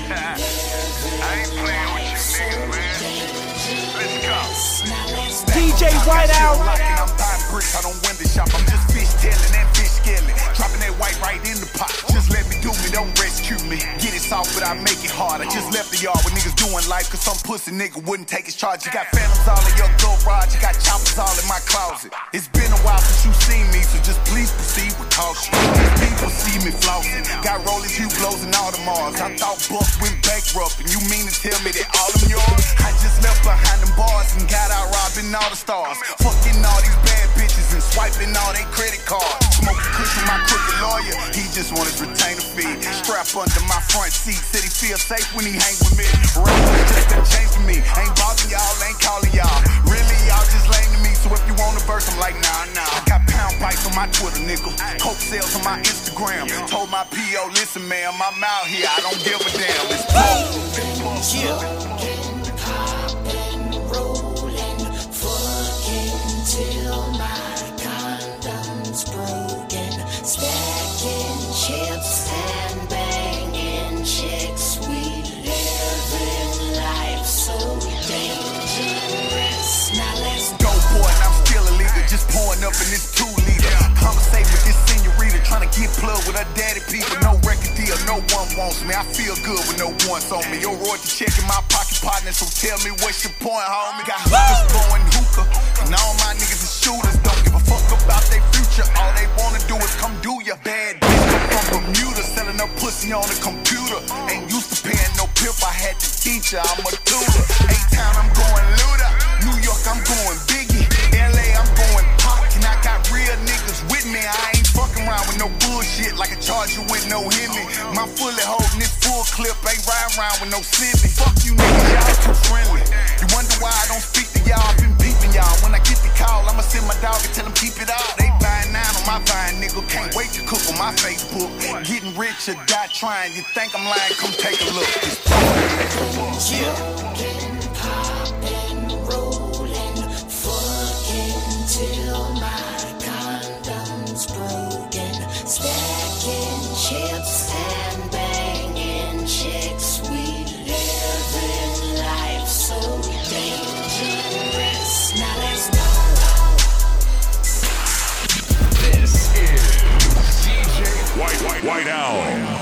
ain't playing with you niggas, man. Let's go. DJ Whiteout. I'm buying bricks, I don't window shop. I'm just fish tailing and fish scaling. Dropping that white right in the pot. Just let me do me, don't rescue me. Get it soft, but I make it hard. I just left the yard with niggas doing life, cause some pussy nigga wouldn't take his charge. You got phantoms all in your garage, you got choppers all in my closet. It's been a while since you seen me, so just please proceed with caution. People see me flossing. Got rollers, you blows, and all the Mars. I thought Buck went bankrupt, and you mean to tell me that all them yours? I just left behind them bars and got out robbing all the stars. Fucking all these bad bitches and swiping all they credit cards. Smoking kush with my crooked lawyer, he just want his retainer fee. Strap under my front seat, said he feel safe when he hang with me. Rappers just done changed for me. Ain't bothering y'all, ain't calling y'all. Really, y'all just lame to me, so if you want a verse, I'm like, nah. I got pound bites on my Twitter, nickel. Coke sales on my Instagram. Told my P.O., listen, ma'am, I'm out here, I don't give a damn. It's till my condom's broken, stacking chips and banging chicks. We live in life so dangerous. Now let's go, boy, and I'm still illegal, just pouring up in this 2-liter. Conversate with this senorita, trying to get plugged with her daddy people. No record deal, no one wants me. I feel good with no one's on me. Your royalty check in my pocket partner, so tell me what's your point, homie. Got hookers blowing hookah, and all my niggas is shooters. Don't give a fuck about their future. All they wanna do is come do ya. Bad bitch from Bermuda, selling her pussy on the computer. Ain't used to paying no pimp, I had to teach her. I'm a tutor. A-Town, I'm going Luda. New York, I'm going Biggie. LA, I'm going Pac, and I got real niggas with me. I ain't fucking around with no bullshit like a Charger with no Hemi. My fully holding this full clip, ain't riding around with no Sydney. Fuck you niggas, y'all too friendly. You wonder why I don't speak to y'all, I've been peeping y'all. When I get the call, I'ma send my dog and tell him keep it all. They buying 9 on my vine, nigga, can't wait to cook on my Facebook. Getting rich or die trying, you think I'm lying, come take a look.